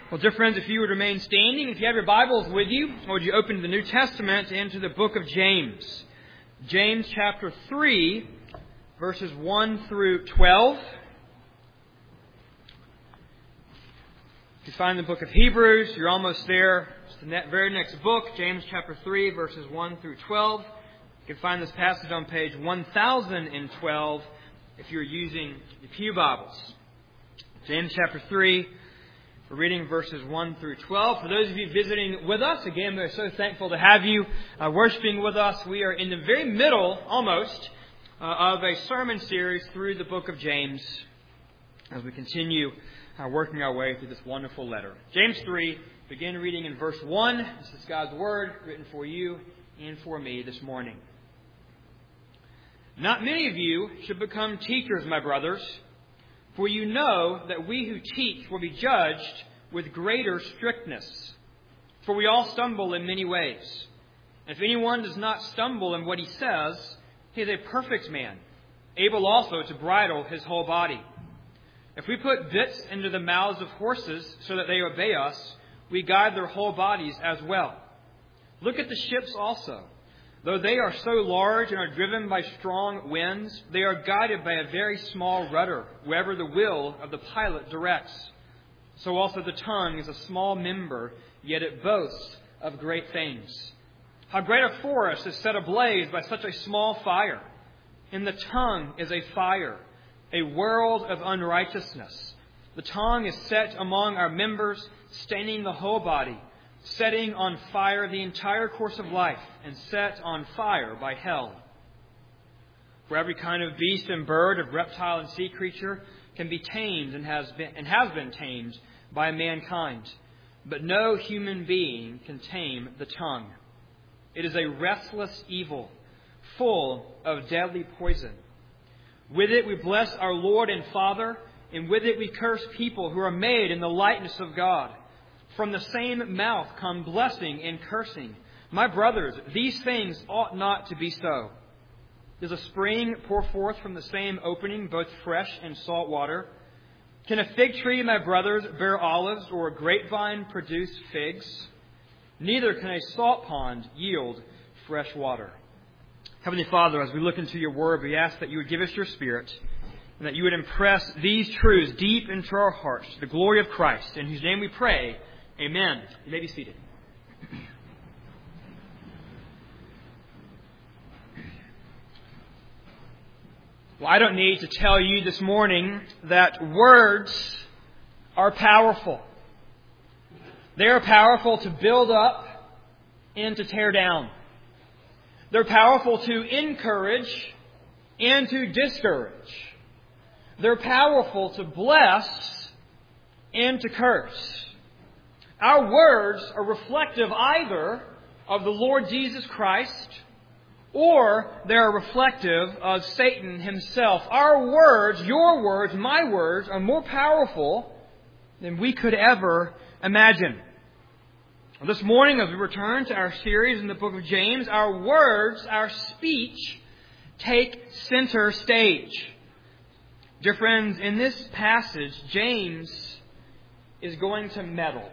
Well, dear friends, if you would remain standing, if you have your Bibles with you, would you open the New Testament into the book of James? James chapter 3, verses 1 through 12. If you find the book of Hebrews, you're almost there. It's the very next book, James chapter 3, verses 1 through 12. You can find this passage on page 1012 if you're using the Pew Bibles. James chapter 3. We're reading verses 1 through 12. For those of you visiting with us, again, we're so thankful to have you worshiping with us. We are in the very middle, almost, of a sermon series through the book of James as we continue working our way through this wonderful letter. James 3, begin reading in verse 1. This is God's Word written for you and for me this morning. Not many of you should become teachers, my brothers, for you know that we who teach will be judged with greater strictness. For we all stumble in many ways. And if anyone does not stumble in what he says, he is a perfect man, able also to bridle his whole body. If we put bits into the mouths of horses so that they obey us, we guide their whole bodies as well. Look at the ships also. Though they are so large and are driven by strong winds, they are guided by a very small rudder, wherever the will of the pilot directs. So also the tongue is a small member, yet it boasts of great things. How great a forest is set ablaze by such a small fire! In the tongue is a fire, a world of unrighteousness. The tongue is set among our members, staining the whole body, setting on fire the entire course of life, and set on fire by hell. For every kind of beast and bird, of reptile and sea creature can be tamed and has been tamed by mankind. But no human being can tame the tongue. It is a restless evil, full of deadly poison. With it we bless our Lord and Father, and with it we curse people who are made in the likeness of God. From the same mouth come blessing and cursing. My brothers, these things ought not to be so. Does a spring pour forth from the same opening both fresh and salt water? Can a fig tree, my brothers, bear olives, or a grapevine produce figs? Neither can a salt pond yield fresh water. Heavenly Father, as we look into your word, we ask that you would give us your Spirit, and that you would impress these truths deep into our hearts, to the glory of Christ, in whose name we pray. Amen. You may be seated. Well, I don't need to tell you this morning that words are powerful. They are powerful to build up and to tear down. They're powerful to encourage and to discourage. They're powerful to bless and to curse. Our words are reflective either of the Lord Jesus Christ or they are reflective of Satan himself. Our words, your words, my words, are more powerful than we could ever imagine. This morning, as we return to our series in the book of James, our words, our speech, take center stage. Dear friends, in this passage, James is going to meddle.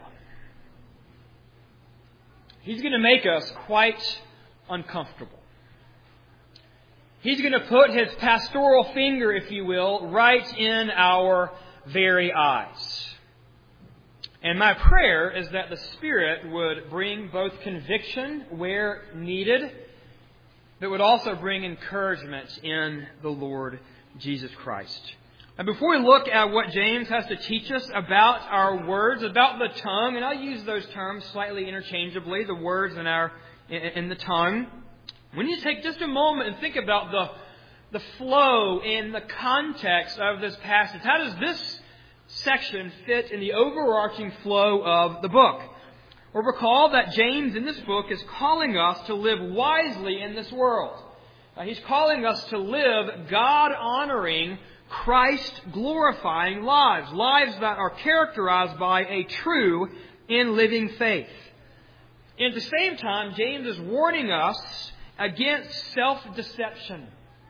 He's going to make us quite uncomfortable. He's going to put his pastoral finger, if you will, right in our very eyes. And my prayer is that the Spirit would bring both conviction where needed, but would also bring encouragement in the Lord Jesus Christ. And before we look at what James has to teach us about our words, about the tongue, and I'll use those terms slightly interchangeably, the words in the tongue, we need to take just a moment and think about the flow and the context of this passage. How does this section fit in the overarching flow of the book? Well, recall that James in this book is calling us to live wisely in this world. He's calling us to live God-honoring, Christ-glorifying lives. Lives that are characterized by a true and living faith. And at the same time, James is warning us against self-deception.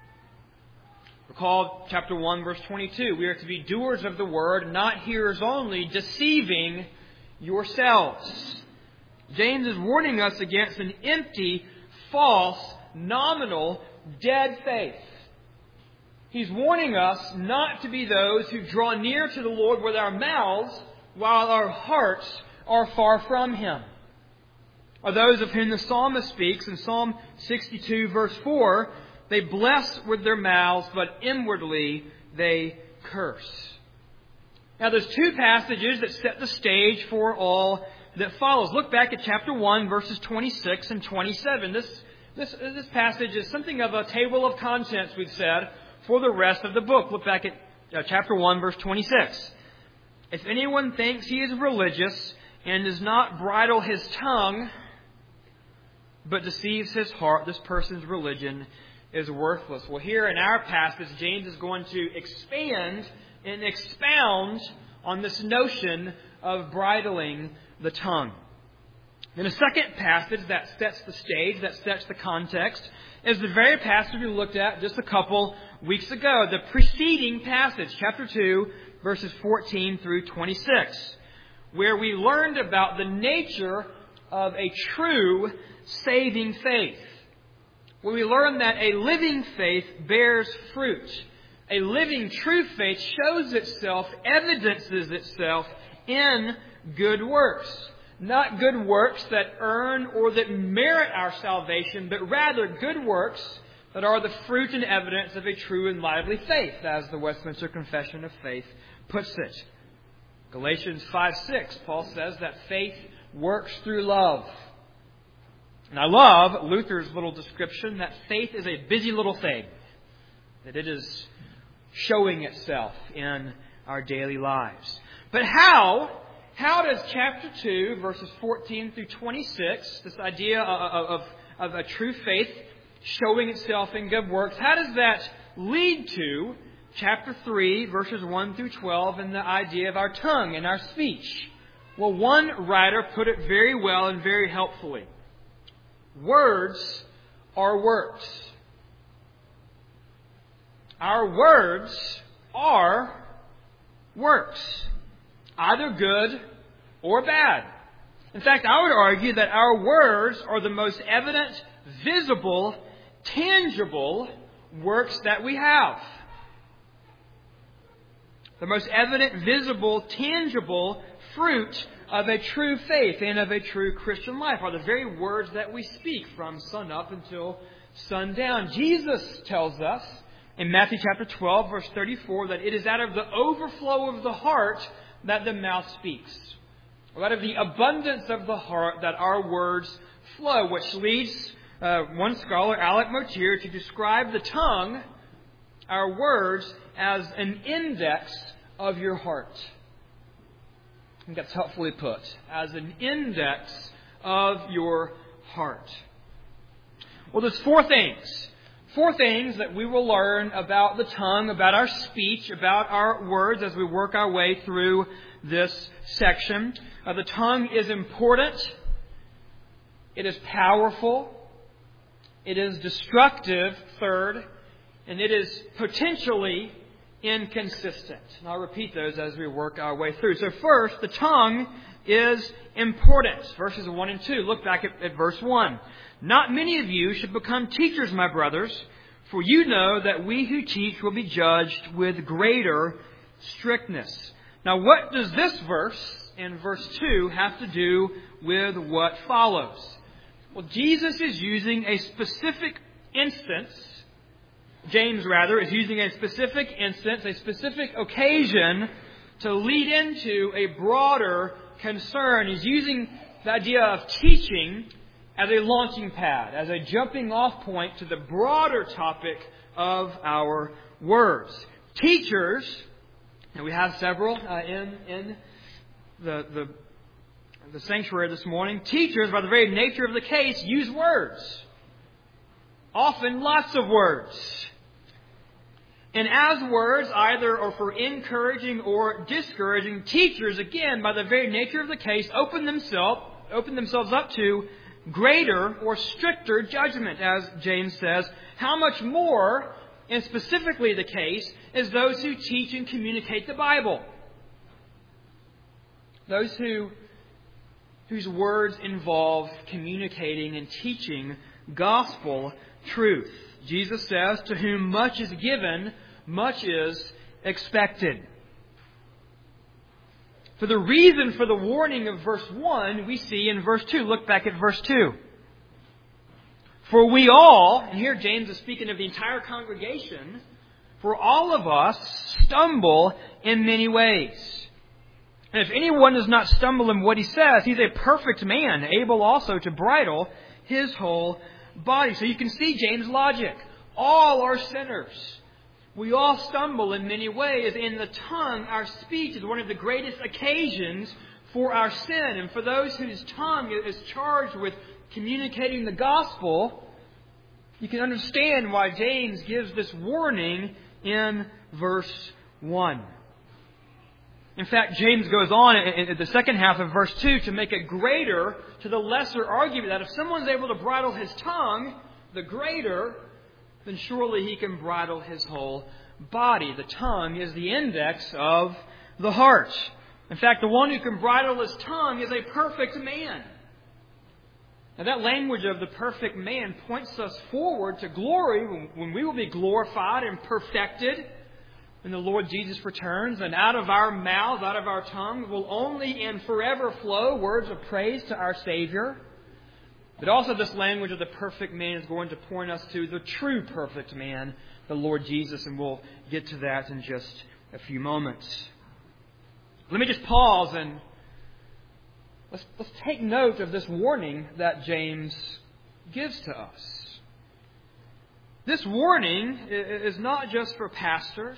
Recall chapter 1, verse 22. We are to be doers of the word, not hearers only, deceiving yourselves. James is warning us against an empty, false, nominal, dead faith. He's warning us not to be those who draw near to the Lord with our mouths while our hearts are far from Him. Are those of whom the psalmist speaks in Psalm 62 verse 4, they bless with their mouths, but inwardly they curse. Now there's two passages that set the stage for all that follows. Look back at chapter 1 verses 26 and 27. This passage is something of a table of contents, we've said, for the rest of the book. Look back at chapter 1 verse 26. If anyone thinks he is religious and does not bridle his tongue, but deceives his heart, this person's religion is worthless. Well, here in our passage, James is going to expand and expound on this notion of bridling the tongue. Then a second passage that sets the stage, that sets the context, is the very passage we looked at just a couple weeks ago, the preceding passage, chapter 2, verses 14 through 26, where we learned about the nature of a true saving faith. Where we learned that a living faith bears fruit. A living true faith shows itself, evidences itself in good works. Not good works that earn or that merit our salvation, but rather good works that are the fruit and evidence of a true and lively faith, as the Westminster Confession of Faith puts it. Galatians 5:6, Paul says that faith works through love. And I love Luther's little description that faith is a busy little thing, that it is showing itself in our daily lives. But how does chapter 2, verses 14 through 26, this idea of a true faith showing itself in good works, how does that lead to chapter 3, verses 1 through 12, and the idea of our tongue and our speech? Well, one writer put it very well and very helpfully. Words are works. Our words are works, either good or bad. In fact, I would argue that our words are the most evident, visible, tangible works that we have. The most evident, visible, tangible fruit of a true faith and of a true Christian life are the very words that we speak from sun up until sundown. Jesus tells us in Matthew chapter 12, verse 34, that it is out of the overflow of the heart that the mouth speaks. Or out of the abundance of the heart that our words flow, which leads one scholar, Alec Motyer, to describe the tongue, our words, as an index of your heart. I think that's helpfully put. As an index of your heart. Well, there's four things. Four things that we will learn about the tongue, about our speech, about our words as we work our way through this section. The tongue is important. It is powerful. It is destructive, third. And it is potentially inconsistent. And I'll repeat those as we work our way through. So first, the tongue is important. Verses 1 and 2. Look back at verse 1. Not many of you should become teachers, my brothers, for you know that we who teach will be judged with greater strictness. Now, what does this verse and verse 2 have to do with what follows? Well, Jesus is using a specific instance. James, rather, is using a specific instance, a specific occasion to lead into a broader concern. He's using the idea of teaching as a launching pad, as a jumping off point to the broader topic of our words. Teachers, and we have several in the sanctuary this morning, teachers, by the very nature of the case, use words. Often lots of words. And as words either are for encouraging or discouraging, teachers, again, by the very nature of the case, open themselves up to greater or stricter judgment, as James says. How much more, and specifically the case, is those who teach and communicate the Bible. Those who whose words involve communicating and teaching gospel truth. Jesus says, "To whom much is given, much is expected." For the reason for the warning of verse 1, we see in verse 2. Look back at verse 2. "For we all," and here James is speaking of the entire congregation, "for all of us stumble in many ways. And if anyone does not stumble in what he says, he's a perfect man, able also to bridle his whole body." So you can see James' logic. All are sinners. We all stumble in many ways. In the tongue, our speech is one of the greatest occasions for our sin. And for those whose tongue is charged with communicating the gospel, you can understand why James gives this warning in verse 1. In fact, James goes on in the second half of verse 2 to make it greater to the lesser argument that if someone's able to bridle his tongue, the greater, then surely he can bridle his whole body. The tongue is the index of the heart. In fact, the one who can bridle his tongue is a perfect man. Now, that language of the perfect man points us forward to glory when we will be glorified and perfected when the Lord Jesus returns. And out of our mouths, out of our tongues, will only and forever flow words of praise to our Savior. But also this language of the perfect man is going to point us to the true perfect man, the Lord Jesus. And we'll get to that in just a few moments. Let me just pause and let's take note of this warning that James gives to us. This warning is not just for pastors,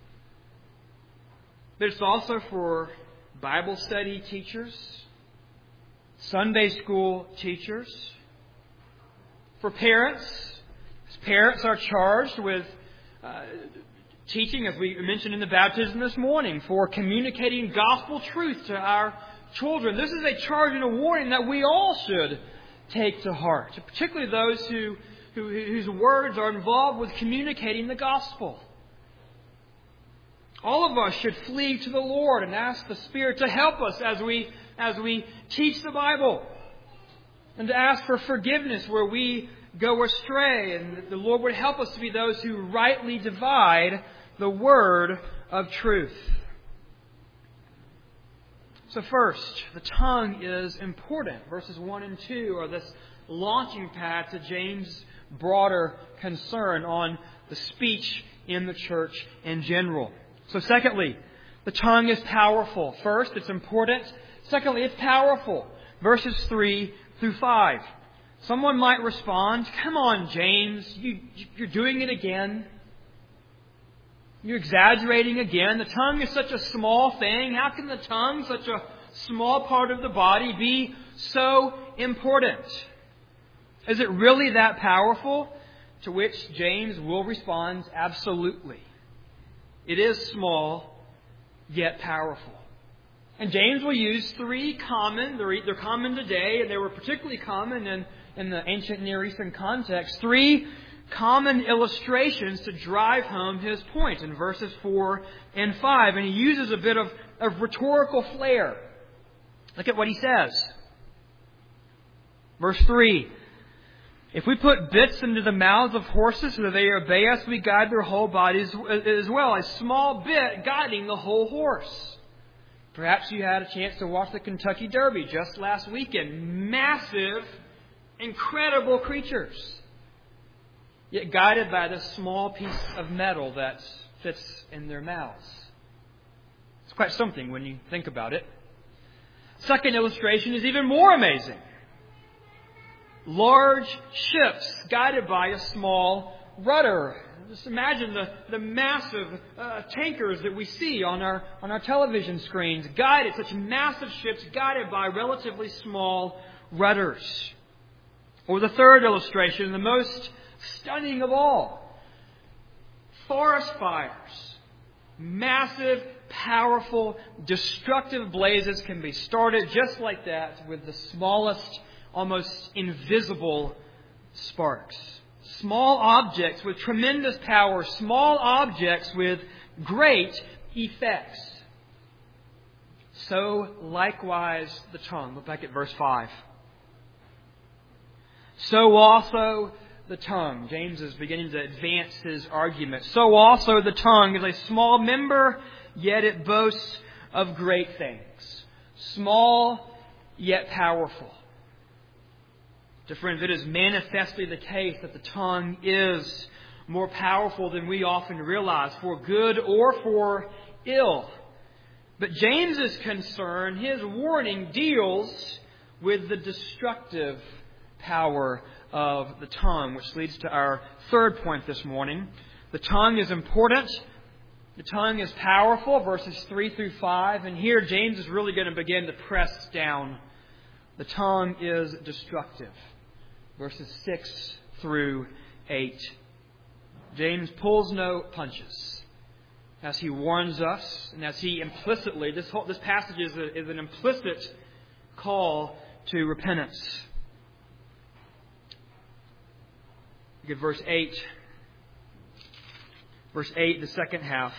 but it's also for Bible study teachers, Sunday school teachers, for parents. Parents are charged with teaching, as we mentioned in the baptism this morning, for communicating gospel truth to our children. This is a charge and a warning that we all should take to heart, particularly those whose words are involved with communicating the gospel. All of us should flee to the Lord and ask the Spirit to help us as we teach the Bible, and to ask for forgiveness where we go astray, and the Lord would help us to be those who rightly divide the word of truth. So first, the tongue is important. Verses 1 and 2 are this launching pad to James' broader concern on the speech in the church in general. So secondly, the tongue is powerful. First, it's important. Secondly, it's powerful. Verses 3 through 5. Someone might respond, "Come on, James, you're doing it again. You're exaggerating again. The tongue is such a small thing. How can the tongue, such a small part of the body, be so important? Is it really that powerful?" To which James will respond, absolutely. It is small, yet powerful. And James will use three common, they're common today, and they were particularly common in the ancient Near Eastern context, three common illustrations to drive home his point in verses 4 and 5. And he uses a bit of rhetorical flair. Look at what he says. Verse 3. "If we put bits into the mouths of horses so that they obey us, we guide their whole bodies as well. A small bit guiding the whole horse." Perhaps you had a chance to watch the Kentucky Derby just last weekend. Massive, incredible creatures, yet guided by this small piece of metal that fits in their mouths. It's quite something when you think about it. Second illustration is even more amazing. Large ships guided by a small rudder. Just imagine the massive tankers that we see on our television screens. Such massive ships guided by relatively small rudders. Or the third illustration, the most stunning of all. Forest fires. Massive, powerful, destructive blazes can be started just like that with the smallest, almost invisible sparks. Small objects with tremendous power. Small objects with great effects. so likewise the tongue. Look back at verse 5. So also the tongue. James is beginning to advance his argument. So also the tongue is a small member, yet it boasts of great things. Small, yet powerful. Dear friends, it is manifestly the case that the tongue is more powerful than we often realize, for good or for ill. But James's concern, his warning, deals with the destructive power of the tongue, which leads to our third point this morning. The tongue is important. The tongue is powerful, verses 3 through 5. And here James is really going to begin to press down. The tongue is destructive, verses 6 through 8. James pulls no punches as he warns us, and as he implicitly, this passage is an implicit call to repentance. Look at verse 8. Verse 8, the second half.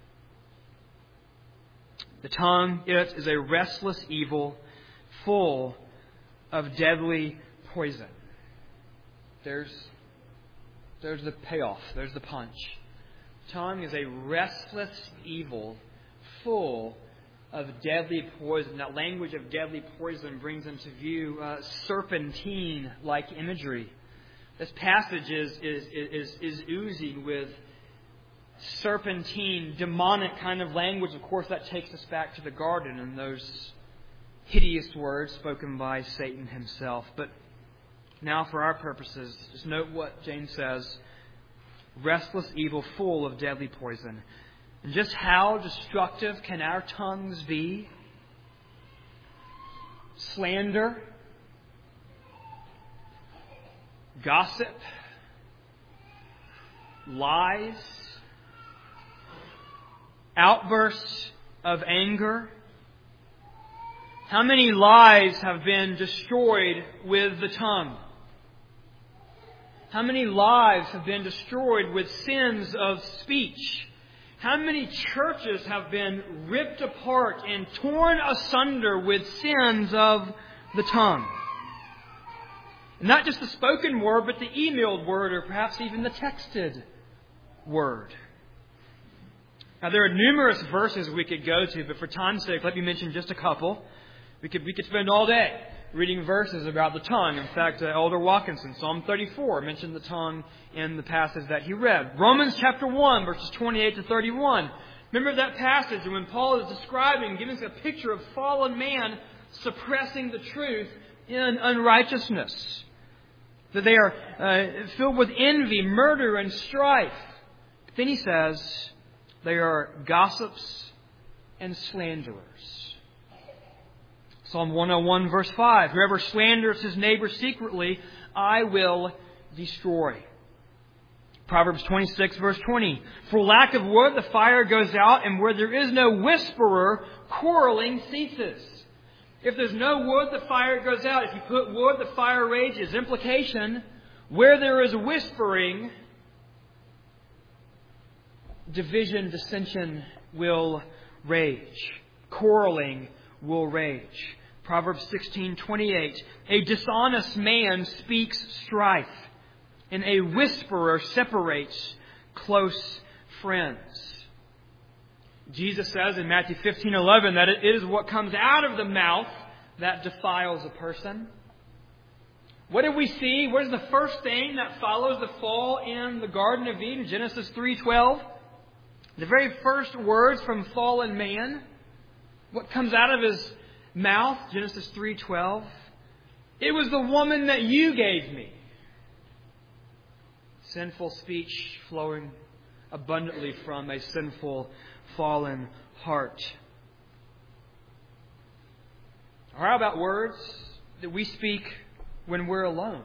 The tongue, it is a restless evil, full of deadly poison. There's the payoff. There's the punch. Tongue is a restless evil, full of deadly poison. That language of deadly poison brings into view serpentine-like imagery. This passage is oozing with serpentine, demonic kind of language. Of course, that takes us back to the garden and those hideous words spoken by Satan himself. But now, for our purposes, just note what James says. Restless evil, full of deadly poison. And just how destructive can our tongues be? Slander, gossip, lies, outbursts of anger. How many lives have been destroyed with the tongue? How many lives have been destroyed with sins of speech? How many churches have been ripped apart and torn asunder with sins of the tongue? And not just the spoken word, but the emailed word, or perhaps even the texted word. Now, there are numerous verses we could go to, but for time's sake, let me mention just a couple. We could spend all day reading verses about the tongue. In fact, Elder Watkinson, Psalm 34, mentioned the tongue in the passage that he read. Romans chapter 1, verses 28 to 31. Remember that passage when Paul is describing, giving us a picture of fallen man suppressing the truth in unrighteousness. That they are filled with envy, murder, and strife. But then he says they are gossips and slanderers. Psalm 101, verse 5. Whoever slanders his neighbor secretly, I will destroy. Proverbs 26, verse 20. For lack of wood, the fire goes out, and where there is no whisperer, quarreling ceases. If there's no wood, the fire goes out. If you put wood, the fire rages. Implication, where there is whispering, division, dissension will rage. Quarreling will rage. Proverbs 16:28. A dishonest man speaks strife, and a whisperer separates close friends. Jesus says in Matthew 15:11 that it is what comes out of the mouth that defiles a person. What did we see? What is the first thing that follows the fall in the Garden of Eden? Genesis 3:12. The very first words from fallen man. What comes out of his mouth? Genesis 3:12. It was the woman that you gave me. Sinful speech flowing abundantly from a sinful, fallen heart. Or how about words that we speak when we're alone?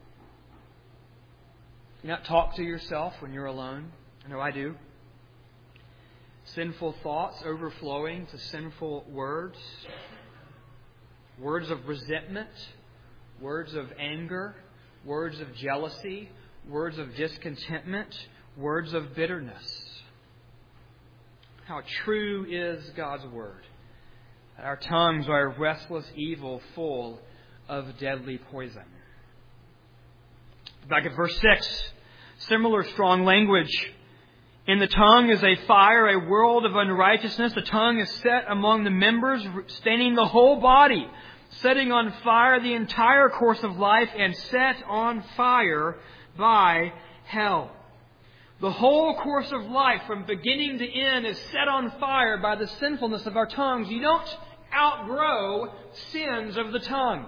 You not talk to yourself when you're alone? I know I do. Sinful thoughts overflowing to sinful words. Words of resentment. Words of anger. Words of jealousy. Words of discontentment. Words of bitterness. How true is God's Word. Our tongues are a restless evil full of deadly poison. Back at verse 6, similar strong language. In the tongue is a fire, a world of unrighteousness. The tongue is set among the members, staining the whole body, setting on fire the entire course of life, and set on fire by hell. The whole course of life, from beginning to end, is set on fire by the sinfulness of our tongues. You don't outgrow sins of the tongue.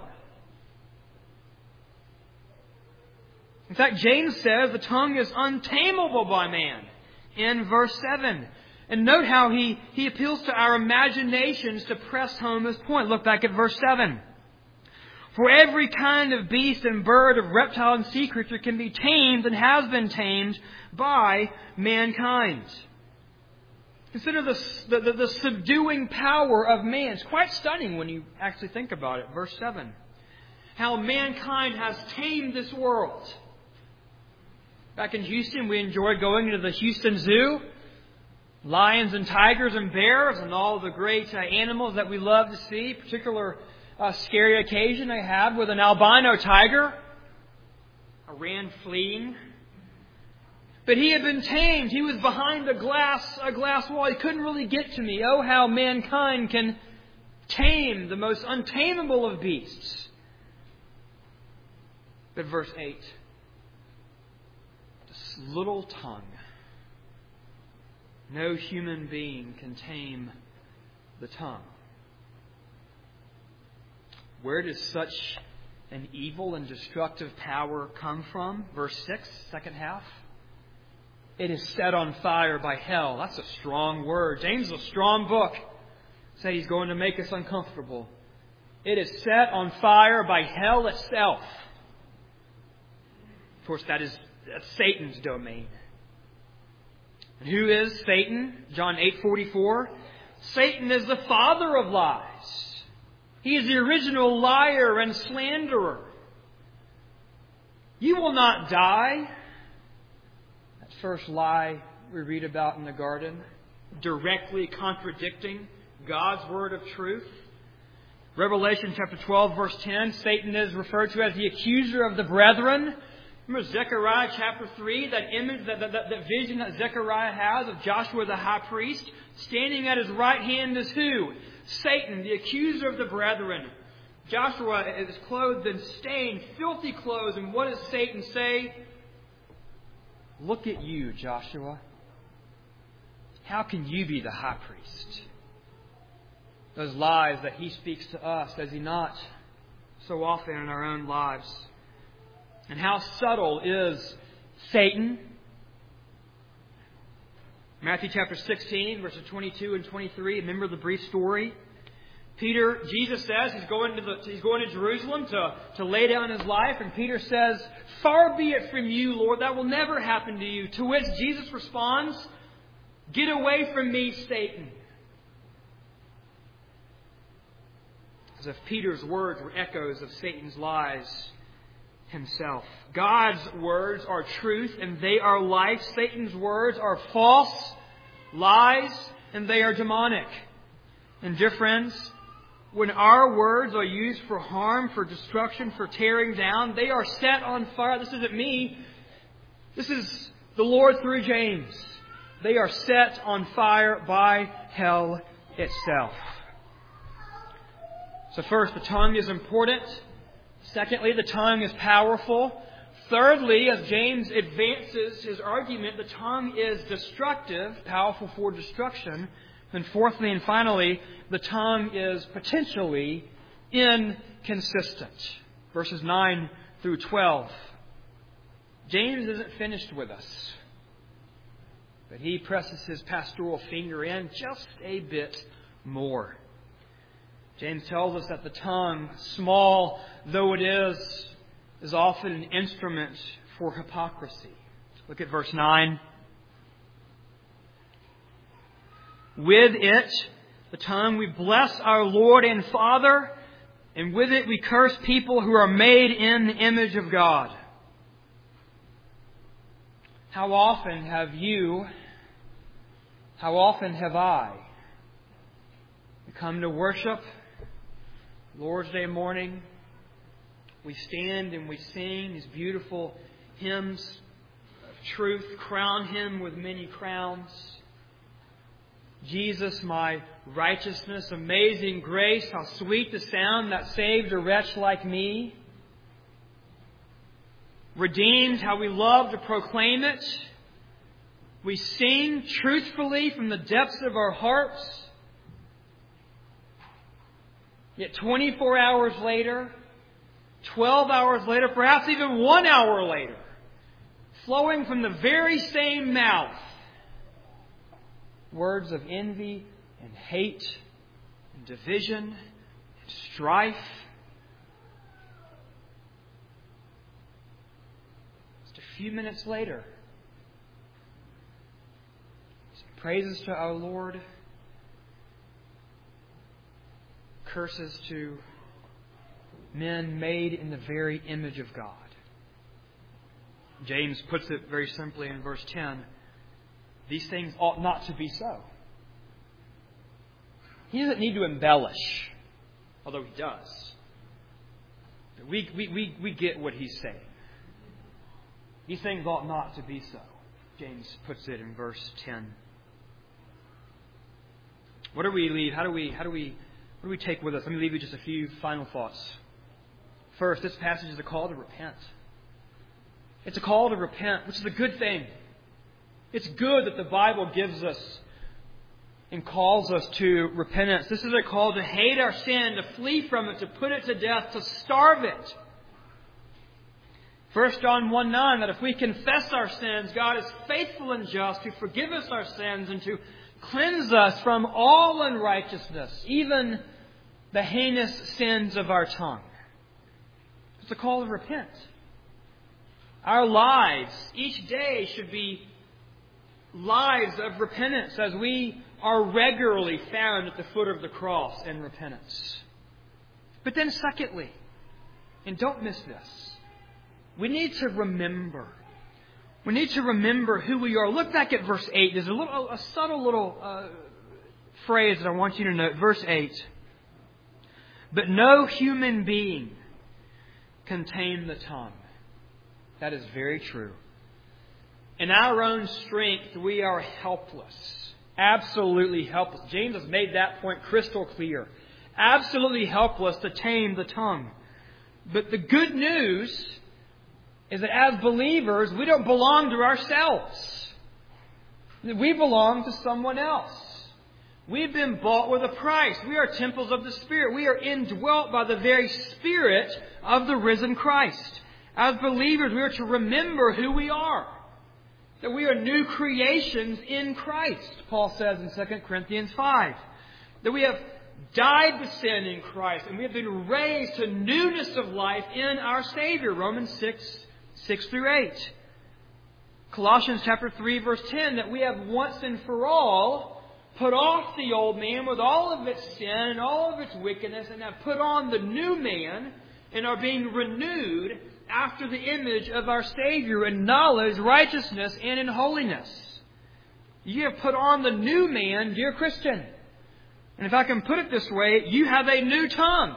In fact, James says the tongue is untamable by man in verse 7. And note how he appeals to our imaginations to press home his point. Look back at verse 7. For every kind of beast and bird, of reptile and sea creature can be tamed and has been tamed by mankind. Consider the subduing power of man. It's quite stunning when you actually think about it. Verse 7. How mankind has tamed this world. Back in Houston, we enjoyed going to the Houston Zoo. Lions and tigers and bears and all the great animals that we love to see. Particular scary occasion I had with an albino tiger. I ran fleeing. But he had been tamed. He was behind a glass wall. He couldn't really get to me. Oh, how mankind can tame the most untamable of beasts. But verse 8. This little tongue. No human being can tame the tongue. Where does such an evil and destructive power come from? Verse 6, second half. It is set on fire by hell. That's a strong word. James is a strong book. Say he's going to make us uncomfortable. It is set on fire by hell itself. Of course, that's Satan's domain. And who is Satan? John 8:44. Satan is the father of lies. He is the original liar and slanderer. You will not die. That first lie we read about in the garden, directly contradicting God's word of truth. Revelation chapter 12, verse 10, Satan is referred to as the accuser of the brethren. Remember Zechariah chapter 3, that image, that vision that Zechariah has of Joshua the high priest. Standing at his right hand is who? Satan, the accuser of the brethren. Joshua is clothed in stained, filthy clothes. And what does Satan say? Look at you, Joshua. How can you be the high priest? Those lies that he speaks to us, does he not? So often in our own lives. And how subtle is Satan? Matthew chapter 16, verses 22 and 23. Remember the brief story? Jesus says he's going to Jerusalem to lay down his life. And Peter says, "Far be it from you, Lord, that will never happen to you." To which Jesus responds, "Get away from me, Satan." As if Peter's words were echoes of Satan's lies himself. God's words are truth and they are life. Satan's words are false, lies, and they are demonic. And dear friends, when our words are used for harm, for destruction, for tearing down, they are set on fire. This isn't me. This is the Lord through James. They are set on fire by hell itself. So first, the tongue is important. Secondly, the tongue is powerful. Thirdly, as James advances his argument, the tongue is destructive, powerful for destruction. And fourthly and finally, the tongue is potentially inconsistent. Verses 9 through 12. James isn't finished with us, but he presses his pastoral finger in just a bit more. James tells us that the tongue, small though it is often an instrument for hypocrisy. Look at verse 9. With it, the tongue, we bless our Lord and Father, and with it we curse people who are made in the image of God. How often have I We come to worship Lord's Day morning. We stand and we sing these beautiful hymns of truth. Crown Him with many crowns. Jesus, my righteousness, amazing grace, how sweet the sound that saved a wretch like me. Redeemed, how we love to proclaim it. We sing truthfully from the depths of our hearts. Yet 24 hours later, 12 hours later, perhaps even 1 hour later, flowing from the very same mouth, words of envy and hate and division and strife. Just a few minutes later, praises to our Lord, curses to men made in the very image of God. James puts it very simply in verse 10. These things ought not to be so. He doesn't need to embellish, although he does. But we get what he's saying. These things ought not to be so. James puts it in verse 10. What do we leave? What do we take with us? Let me leave you just a few final thoughts. First, this passage is a call to repent. It's a call to repent, which is a good thing. It's good that the Bible gives us and calls us to repentance. This is a call to hate our sin, to flee from it, to put it to death, to starve it. 1 John 1:9, that if we confess our sins, God is faithful and just to forgive us our sins and to cleanse us from all unrighteousness, even the heinous sins of our tongue. It's a call to repent. Our lives each day should be lives of repentance as we are regularly found at the foot of the cross in repentance. But then secondly, and don't miss this, we need to remember. We need to remember who we are. Look back at verse 8. There's a subtle little phrase that I want you to note. Verse 8. But no human being can tame the tongue. That is very true. In our own strength, we are helpless. Absolutely helpless. James has made that point crystal clear. Absolutely helpless to tame the tongue. But the good news is that as believers, we don't belong to ourselves. We belong to someone else. We've been bought with a price. We are temples of the Spirit. We are indwelt by the very Spirit of the risen Christ. As believers, we are to remember who we are. That we are new creations in Christ, Paul says in 2 Corinthians 5. That we have died to sin in Christ and we have been raised to newness of life in our Savior, Romans 6 through 8. Colossians chapter 3 verse 10, that we have once and for all put off the old man with all of its sin and all of its wickedness and have put on the new man and are being renewed after the image of our Savior in knowledge, righteousness, and in holiness. You have put on the new man, dear Christian. And if I can put it this way, you have a new tongue.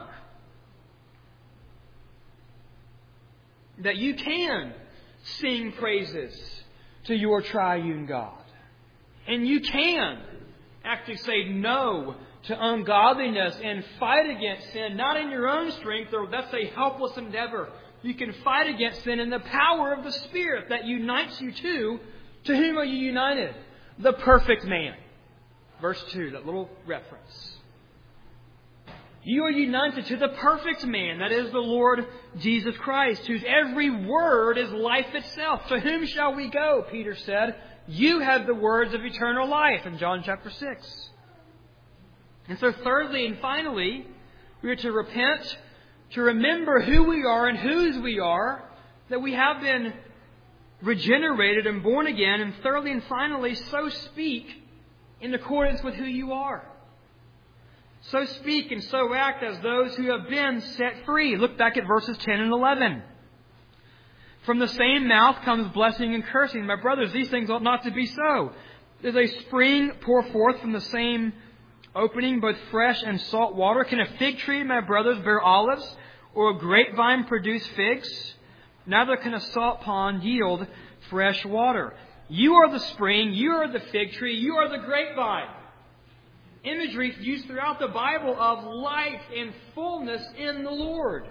That you can sing praises to your triune God. And you can actually say no to ungodliness and fight against sin, not in your own strength, or that's a helpless endeavor. You can fight against sin in the power of the Spirit that unites you to whom are you united? The perfect man. Verse 2, that little reference. You are united to the perfect man, that is the Lord Jesus Christ, whose every word is life itself. To whom shall we go? Peter said. You have the words of eternal life in John chapter 6. And so thirdly and finally, we are to repent, to remember who we are and whose we are, that we have been regenerated and born again, and thirdly and finally, so speak in accordance with who you are. So speak and so act as those who have been set free. Look back at verses 10 and 11. From the same mouth comes blessing and cursing. My brothers, these things ought not to be so. Does a spring pour forth from the same opening both fresh and salt water? Can a fig tree, my brothers, bear olives, or a grapevine produce figs? Neither can a salt pond yield fresh water. You are the spring, you are the fig tree, you are the grapevine. Imagery used throughout the Bible of life and fullness in the Lord.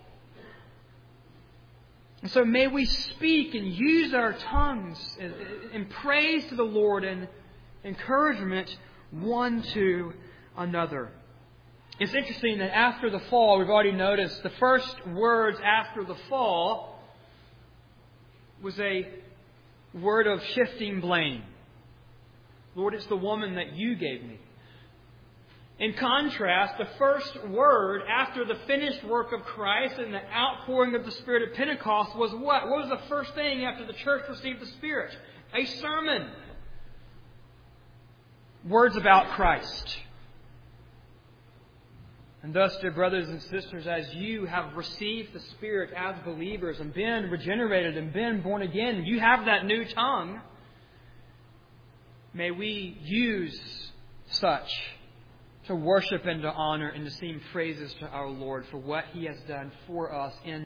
And so may we speak and use our tongues in praise to the Lord and encouragement one to another. It's interesting that after the fall, we've already noticed the first words after the fall was a word of shifting blame. Lord, it's the woman that you gave me. In contrast, the first word after the finished work of Christ and the outpouring of the Spirit at Pentecost was what? What was the first thing after the church received the Spirit? A sermon. Words about Christ. And thus, dear brothers and sisters, as you have received the Spirit as believers and been regenerated and been born again, you have that new tongue. May we use such to worship and to honor and to sing praises to our Lord for what He has done for us in